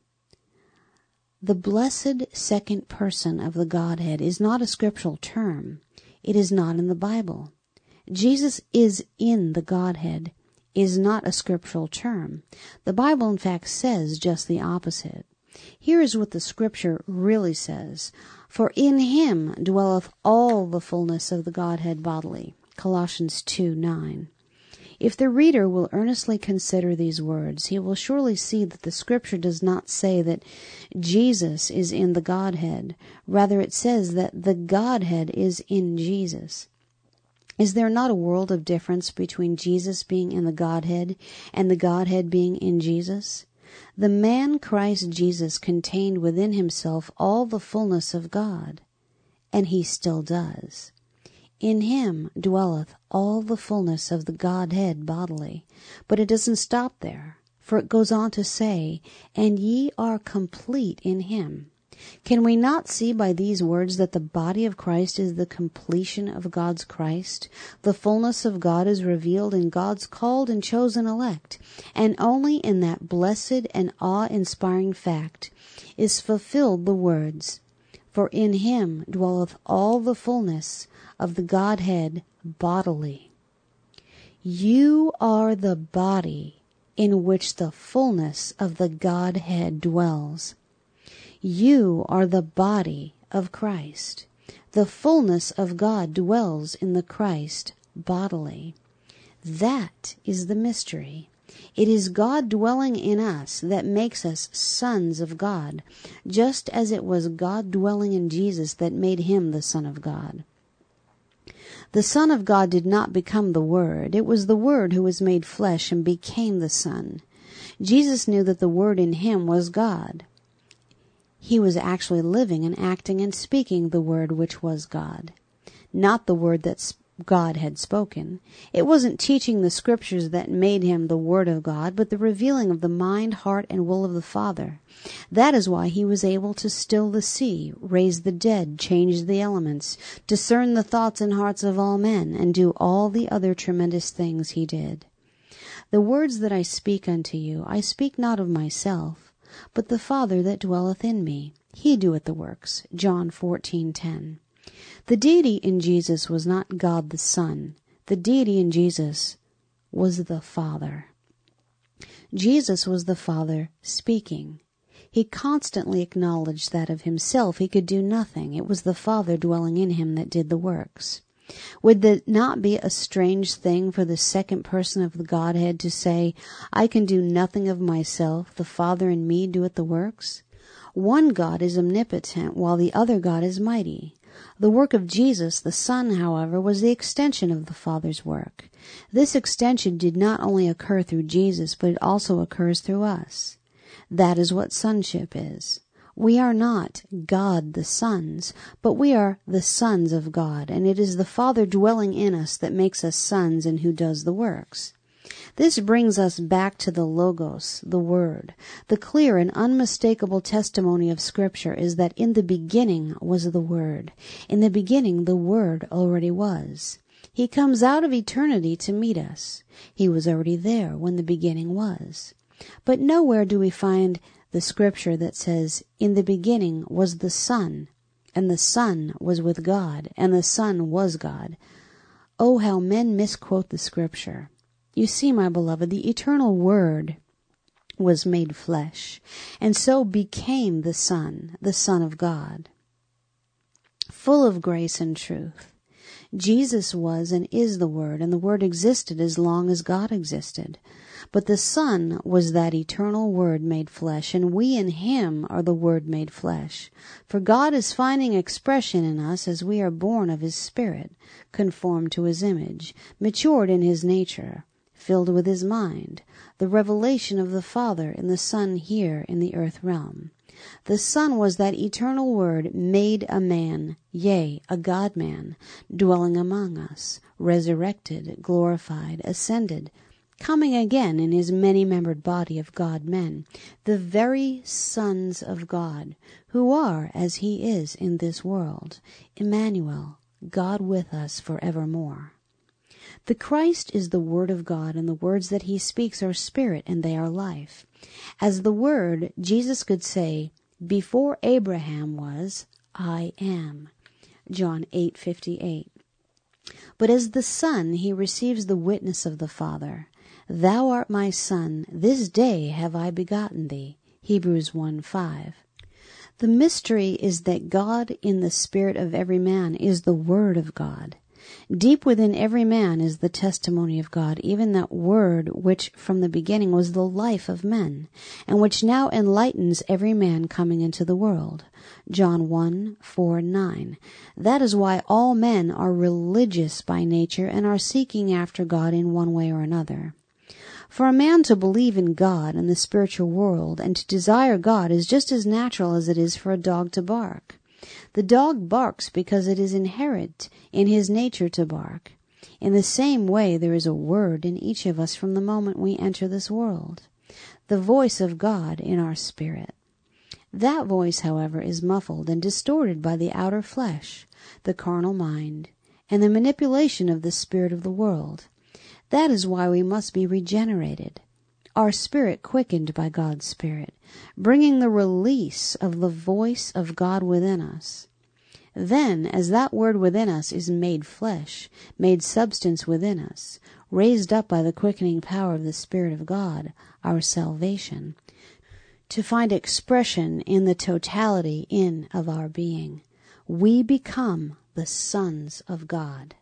The blessed second person of the Godhead is not a scriptural term. It is not in the Bible. Jesus is in the Godhead is not a scriptural term. The Bible, in fact, says just the opposite. Here is what the Scripture really says. "For in him dwelleth all the fullness of the Godhead bodily." Colossians two nine. If the reader will earnestly consider these words, he will surely see that the Scripture does not say that Jesus is in the Godhead. Rather, it says that the Godhead is in Jesus. Is there not a world of difference between Jesus being in the Godhead and the Godhead being in Jesus? The man Christ Jesus contained within himself all the fullness of God, and he still does. In him dwelleth all the fullness of the Godhead bodily. But it doesn't stop there, for it goes on to say, "And ye are complete in him." Can we not see by these words that the body of Christ is the completion of God's Christ? The fullness of God is revealed in God's called and chosen elect, and only in that blessed and awe-inspiring fact is fulfilled the words, "For in him dwelleth all the fullness of the Godhead bodily." You are the body in which the fullness of the Godhead dwells. You are the body of Christ. The fullness of God dwells in the Christ bodily. That is the mystery. It is God dwelling in us that makes us sons of God, just as it was God dwelling in Jesus that made him the Son of God. The Son of God did not become the Word. It was the Word who was made flesh and became the Son. Jesus knew that the Word in him was God. He was actually living and acting and speaking the word which was God, not the word that God had spoken. It wasn't teaching the scriptures that made him the Word of God, but the revealing of the mind, heart, and will of the Father. That is why he was able to still the sea, raise the dead, change the elements, discern the thoughts and hearts of all men, and do all the other tremendous things he did. The words that I speak unto you, I speak not of myself, but the Father that dwelleth in me. He doeth the works. John fourteen ten. The deity in Jesus was not God the Son. The deity in Jesus was the Father. Jesus was the Father speaking. He constantly acknowledged that of himself he could do nothing. It was the Father dwelling in him that did the works. Would it not be a strange thing for the second person of the Godhead to say, I can do nothing of myself, the Father in me doeth the works? One God is omnipotent, while the other God is mighty. The work of Jesus, the Son, however, was the extension of the Father's work. This extension did not only occur through Jesus, but it also occurs through us. That is what sonship is. We are not God the sons, but we are the sons of God, and it is the Father dwelling in us that makes us sons and who does the works. This brings us back to the Logos, the Word. The clear and unmistakable testimony of Scripture is that in the beginning was the Word. In the beginning the Word already was. He comes out of eternity to meet us. He was already there when the beginning was. But nowhere do we find the Scripture that says, in the beginning was the Son, and the Son was with God, and the Son was God. Oh, how men misquote the Scripture. You see, my beloved, the eternal Word was made flesh, and so became the Son, the Son of God, full of grace and truth. Jesus was and is the Word, and the Word existed as long as God existed. But the Son was that eternal Word made flesh, and we in Him are the Word made flesh. For God is finding expression in us as we are born of His Spirit, conformed to His image, matured in His nature, filled with His mind, the revelation of the Father in the Son here in the earth realm. The Son was that eternal Word made a man, yea, a God-man, dwelling among us, resurrected, glorified, ascended, coming again in His many-membered body of God-men, the very sons of God, who are as He is in this world, Emmanuel, God with us forevermore. The Christ is the Word of God, and the words that He speaks are spirit, and they are life. As the Word, Jesus could say, before Abraham was, I am. John eight fifty-eight. But as the Son, He receives the witness of the Father. Thou art my Son, this day have I begotten thee. Hebrews one five. The mystery is that God in the spirit of every man is the Word of God. Deep within every man is the testimony of God, even that Word which from the beginning was the life of men, and which now enlightens every man coming into the world. John one four nine. That is why all men are religious by nature and are seeking after God in one way or another. For a man to believe in God and the spiritual world and to desire God is just as natural as it is for a dog to bark. The dog barks because it is inherent in his nature to bark. In the same way, there is a word in each of us from the moment we enter this world, the voice of God in our spirit. That voice, however, is muffled and distorted by the outer flesh, the carnal mind, and the manipulation of the spirit of the world. That is why we must be regenerated, our spirit quickened by God's Spirit, bringing the release of the voice of God within us. Then, as that Word within us is made flesh, made substance within us, raised up by the quickening power of the Spirit of God, our salvation, to find expression in the totality in of our being, we become the sons of God.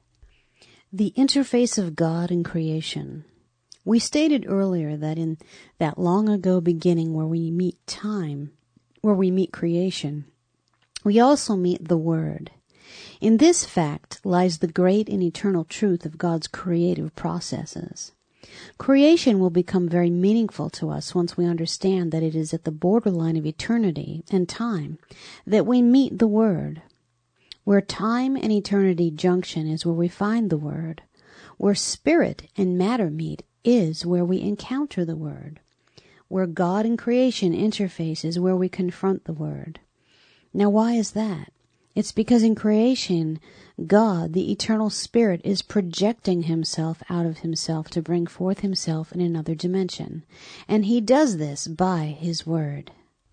The interface of God and creation. We stated earlier that in that long ago beginning where we meet time, where we meet creation, we also meet the Word. In this fact lies the great and eternal truth of God's creative processes. Creation will become very meaningful to us once we understand that it is at the borderline of eternity and time that we meet the Word. Where time and eternity junction is where we find the Word. Where spirit and matter meet is where we encounter the Word. Where God and creation interface is where we confront the Word. Now, why is that? It's because in creation, God, the eternal Spirit, is projecting himself out of himself to bring forth himself in another dimension. And he does this by his Word.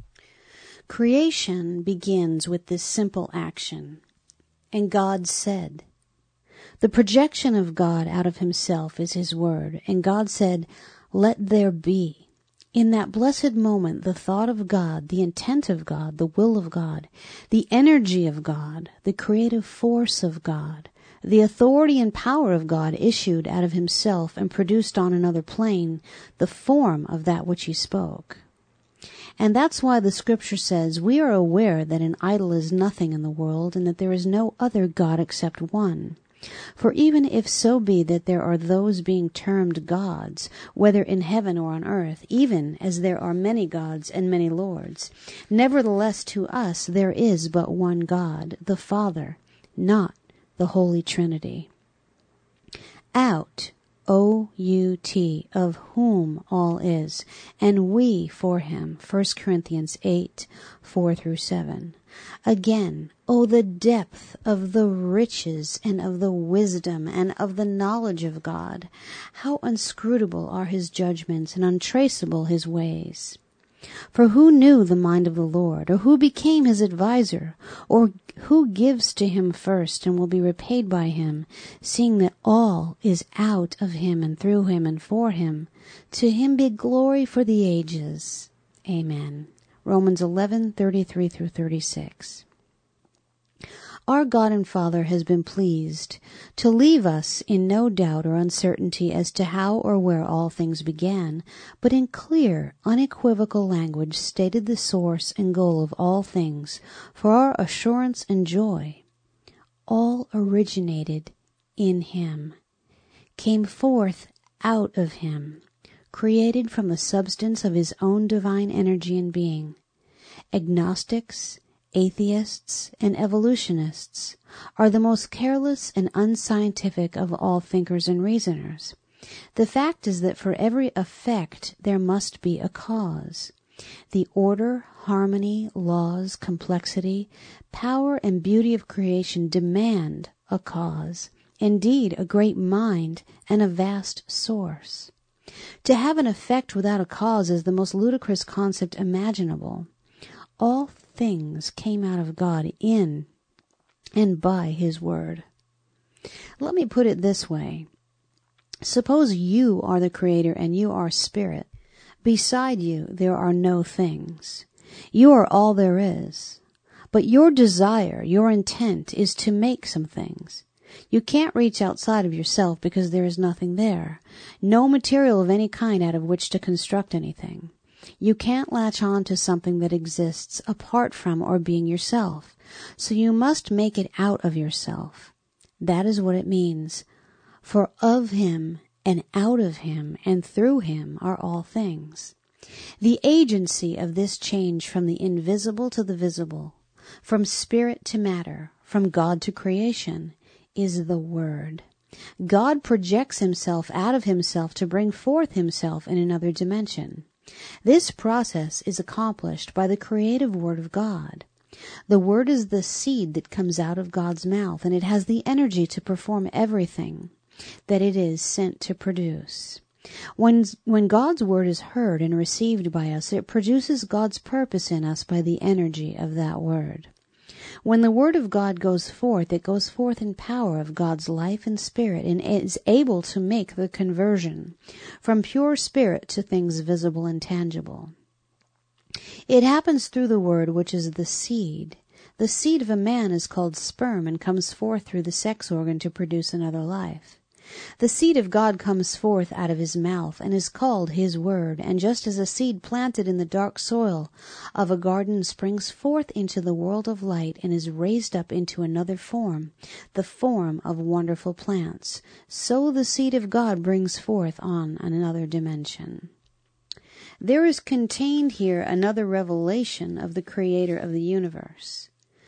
Creation begins with this simple action. And God said. The projection of God out of himself is his Word. And God said, "Let there be." In that blessed moment, the thought of God, the intent of God, the will of God, the energy of God, the creative force of God, the authority and power of God issued out of himself and produced on another plane the form of that which he spoke. And that's why the scripture says, "We are aware that an idol is nothing in the world and that there is no other God except one. For even if so be that there are those being termed gods, whether in heaven or on earth, even as there are many gods and many lords, nevertheless to us there is but one God, the Father, not the Holy Trinity. Out, O U T, of whom all is, and we for him." First Corinthians eight, four through seven. Again, oh, the depth of the riches and of the wisdom and of the knowledge of God. How inscrutable are his judgments and untraceable his ways. For who knew the mind of the Lord, or who became his adviser, or who gives to him first and will be repaid by him, seeing that all is out of him and through him and for him? To him be glory for the ages. Amen. Romans eleven, thirty-three through thirty-six. Our God and Father has been pleased to leave us in no doubt or uncertainty as to how or where all things began, but in clear, unequivocal language stated the source and goal of all things for our assurance and joy. All originated in him, came forth out of him, created from the substance of his own divine energy and being. Agnostics, atheists, and evolutionists are the most careless and unscientific of all thinkers and reasoners. The fact is that for every effect there must be a cause. The order, harmony, laws, complexity, power, and beauty of creation demand a cause, indeed a great mind and a vast source. To have an effect without a cause is the most ludicrous concept imaginable. All things came out of God in and by his Word. Let me put it this way. Suppose you are the creator and you are spirit. Beside you there are no things. You are all there is. But your desire, your intent is to make some things. You can't reach outside of yourself because there is nothing there. No material of any kind out of which to construct anything. You can't latch on to something that exists apart from or being yourself. So you must make it out of yourself. That is what it means. For of him and out of him and through him are all things. The agency of this change from the invisible to the visible, from spirit to matter, from God to creation, is the Word. God projects himself out of himself to bring forth himself in another dimension. This process is accomplished by the creative Word of God. The Word is the seed that comes out of God's mouth, and it has the energy to perform everything that it is sent to produce. When, when God's Word is heard and received by us, it produces God's purpose in us by the energy of that Word. When the Word of God goes forth, it goes forth in power of God's life and spirit and is able to make the conversion from pure spirit to things visible and tangible. It happens through the Word, which is the seed. The seed of a man is called sperm and comes forth through the sex organ to produce another life. The seed of God comes forth out of his mouth and is called his word, and just as a seed planted in the dark soil of a garden springs forth into the world of light and is raised up into another form, the form of wonderful plants, so the seed of God brings forth on another dimension. There is contained here another revelation of the Creator of the universe.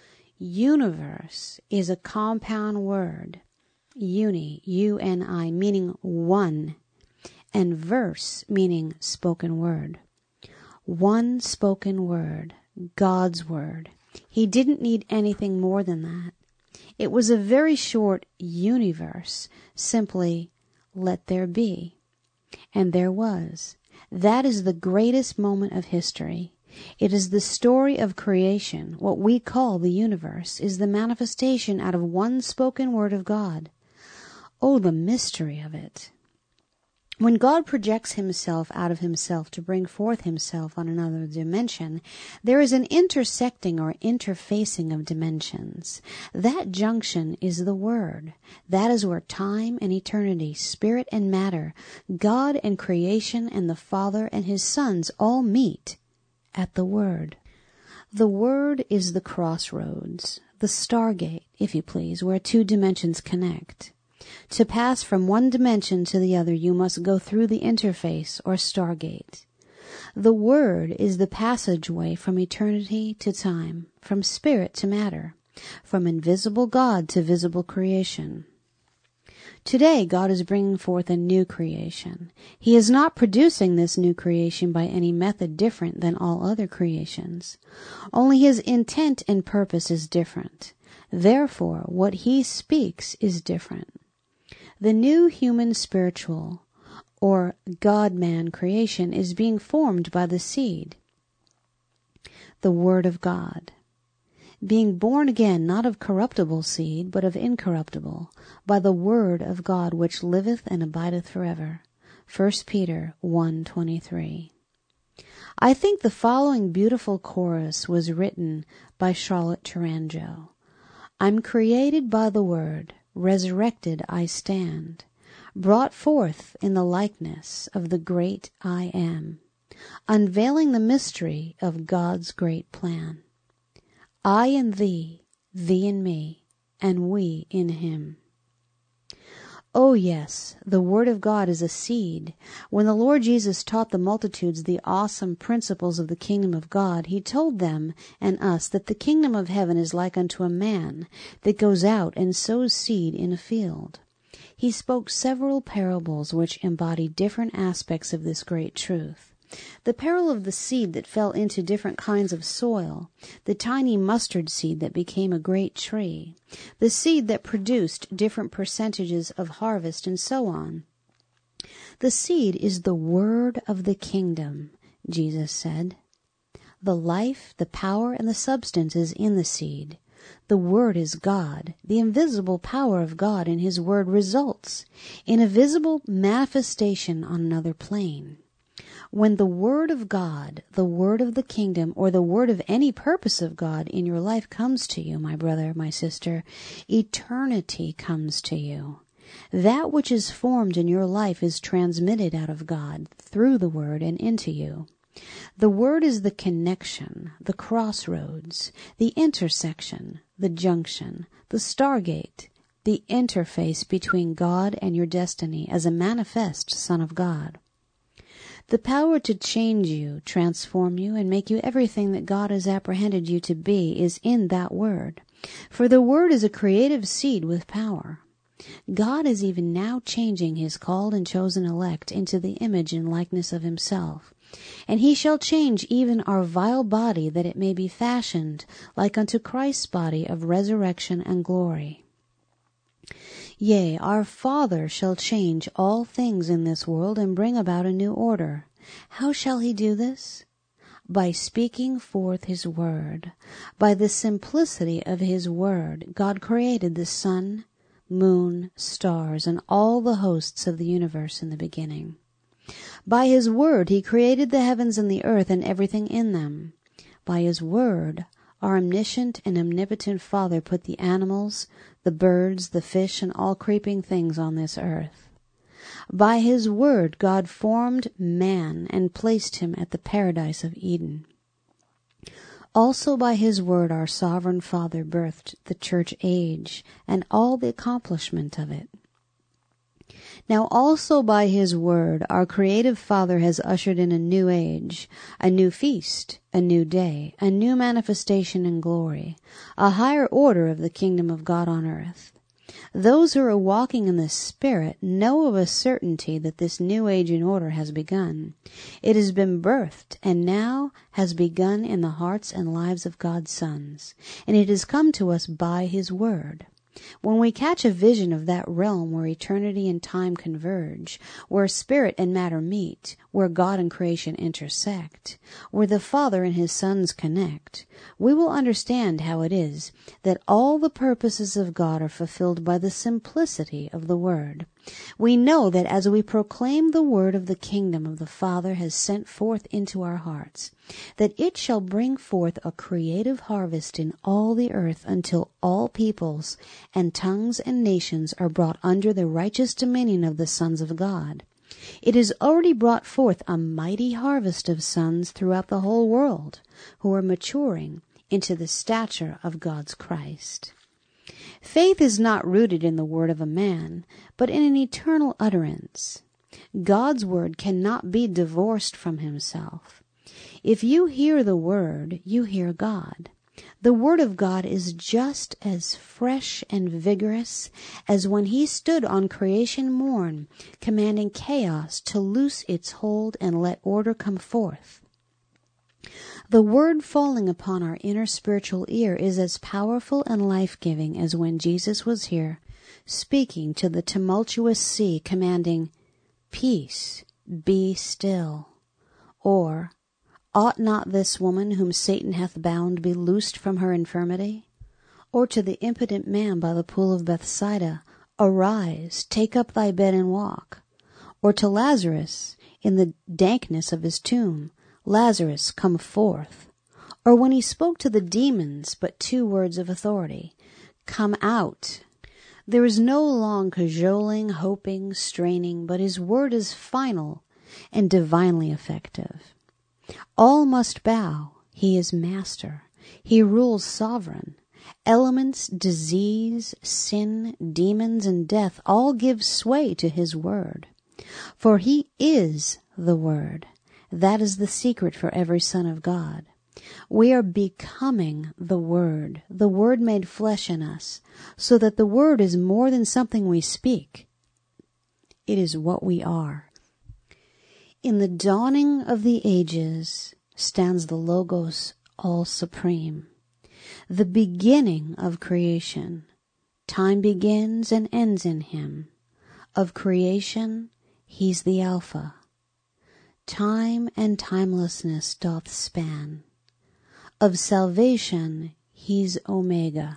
Universe is a compound word. Uni, U N I, meaning one, and verse, meaning spoken word. One spoken word, God's word. He didn't need anything more than that. It was a very short universe, simply, let there be. And there was. That is the greatest moment of history. It is the story of creation. What we call the universe is the manifestation out of one spoken word of God. Oh, the mystery of it. When God projects himself out of himself to bring forth himself on another dimension, there is an intersecting or interfacing of dimensions. That junction is the Word. That is where time and eternity, spirit and matter, God and creation and the Father and his sons all meet at the Word. The Word is the crossroads, the stargate, if you please, where two dimensions connect. To pass from one dimension to the other, you must go through the interface or stargate. The Word is the passageway from eternity to time, from spirit to matter, from invisible God to visible creation. Today, God is bringing forth a new creation. He is not producing this new creation by any method different than all other creations. Only his intent and purpose is different. Therefore, what he speaks is different. The new human spiritual or God-man creation is being formed by the seed, the Word of God, being born again not of corruptible seed, but of incorruptible, by the Word of God which liveth and abideth forever. First Peter one twenty-three. I think the following beautiful chorus was written by Charlotte Tourangeau. I'm created by the Word. Resurrected I stand, brought forth in the likeness of the great I Am, unveiling the mystery of God's great plan. I in thee, thee in me, and we in him. Oh yes, the Word of God is a seed. When the Lord Jesus taught the multitudes the awesome principles of the kingdom of God, he told them and us that the kingdom of heaven is like unto a man that goes out and sows seed in a field. He spoke several parables which embody different aspects of this great truth. The parable of the seed that fell into different kinds of soil, the tiny mustard seed that became a great tree, the seed that produced different percentages of harvest, and so on. The seed is the word of the kingdom, Jesus said. The life, the power, and the substance is in the seed. The Word is God. The invisible power of God in his Word results in a visible manifestation on another plane. When the Word of God, the Word of the kingdom, or the Word of any purpose of God in your life comes to you, my brother, my sister, eternity comes to you. That which is formed in your life is transmitted out of God through the Word and into you. The Word is the connection, the crossroads, the intersection, the junction, the stargate, the interface between God and your destiny as a manifest Son of God. The power to change you, transform you, and make you everything that God has apprehended you to be is in that Word. For the Word is a creative seed with power. God is even now changing his called and chosen elect into the image and likeness of himself. And he shall change even our vile body, that it may be fashioned like unto Christ's body of resurrection and glory. Yea, our Father shall change all things in this world and bring about a new order. How shall he do this? By speaking forth his word. By the simplicity of his word, God created the sun, moon, stars, and all the hosts of the universe in the beginning. By his word he created the heavens and the earth and everything in them. By his word our omniscient and omnipotent Father put the animals, the birds, the fish, and all creeping things on this earth. By his word God formed man and placed him at the paradise of Eden. Also by his word our sovereign Father birthed the church age and all the accomplishment of it. Now also by his word our creative Father has ushered in a new age, a new feast, a new day, a new manifestation in glory, a higher order of the kingdom of God on earth. Those who are walking in the Spirit know of a certainty that this new age and order has begun. It has been birthed and now has begun in the hearts and lives of God's sons, and it has come to us by his word. When we catch a vision of that realm where eternity and time converge, where spirit and matter meet, where God and creation intersect, where the Father and his sons connect, we will understand how it is that all the purposes of God are fulfilled by the simplicity of the word. We know that as we proclaim the word of the kingdom of the Father has sent forth into our hearts, that it shall bring forth a creative harvest in all the earth until all peoples and tongues and nations are brought under the righteous dominion of the sons of God. It has already brought forth a mighty harvest of sons throughout the whole world, who are maturing into the stature of God's Christ. Faith is not rooted in the word of a man, but in an eternal utterance. God's word cannot be divorced from himself. If you hear the word, you hear God. The word of God is just as fresh and vigorous as when he stood on creation morn, commanding chaos to loose its hold and let order come forth. The word falling upon our inner spiritual ear is as powerful and life-giving as when Jesus was here, speaking to the tumultuous sea, commanding, "Peace, be still," or, "Ought not this woman whom Satan hath bound be loosed from her infirmity?" Or to the impotent man by the pool of Bethsaida, "Arise, take up thy bed and walk." Or to Lazarus, in the dankness of his tomb, "Lazarus, come forth." Or when he spoke to the demons but two words of authority, "Come out." There is no long cajoling, hoping, straining, but his word is final and divinely effective. All must bow. He is master. He rules sovereign. Elements, disease, sin, demons, and death all give sway to his word. For he is the word. That is the secret for every son of God. We are becoming the Word, the Word made flesh in us, so that the Word is more than something we speak. It is what we are. In the dawning of the ages stands the Logos all supreme, the beginning of creation. Time begins and ends in him. Of creation, he's the Alpha. Time and timelessness doth span. Of salvation, he's Omega,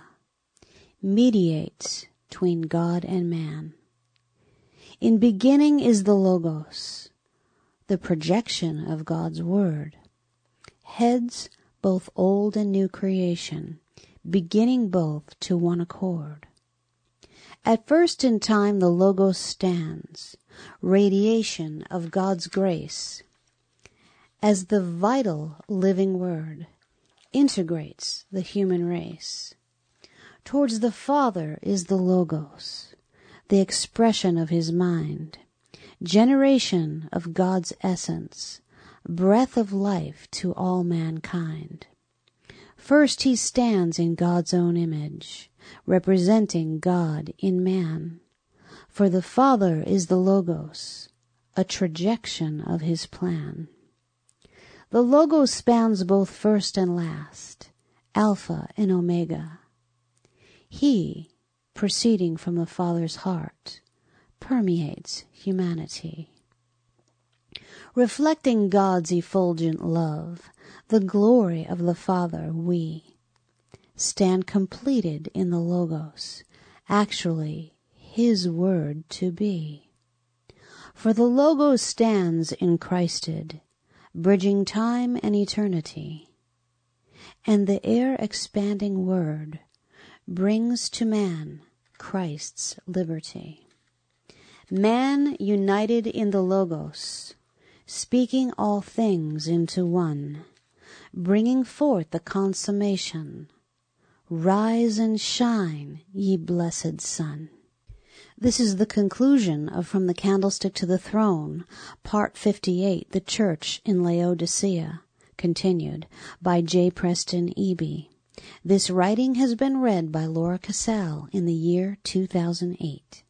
mediates between God and man. In beginning is the Logos, the projection of God's word. Heads both old and new creation, beginning both to one accord. At first in time the Logos stands, radiation of God's grace, as the vital living word integrates the human race. Towards the Father is the Logos, the expression of his mind, generation of God's essence, breath of life to all mankind. First he stands in God's own image, representing God in man. For the Father is the Logos, a trajection of his plan. The Logos spans both first and last, Alpha and Omega. He, proceeding from the Father's heart, permeates humanity. Reflecting God's effulgent love, the glory of the Father, we stand completed in the Logos, actually his word to be. For the Logos stands in Christed, bridging time and eternity, and the air-expanding word brings to man Christ's liberty. Man united in the Logos, speaking all things into one, bringing forth the consummation. Rise and shine, ye blessed sun. This is the conclusion of From the Candlestick to the Throne, Part fifty-eight, The Church in Laodicea, continued by J. Preston Eby. This writing has been read by Laura Cassell in the year two thousand eight.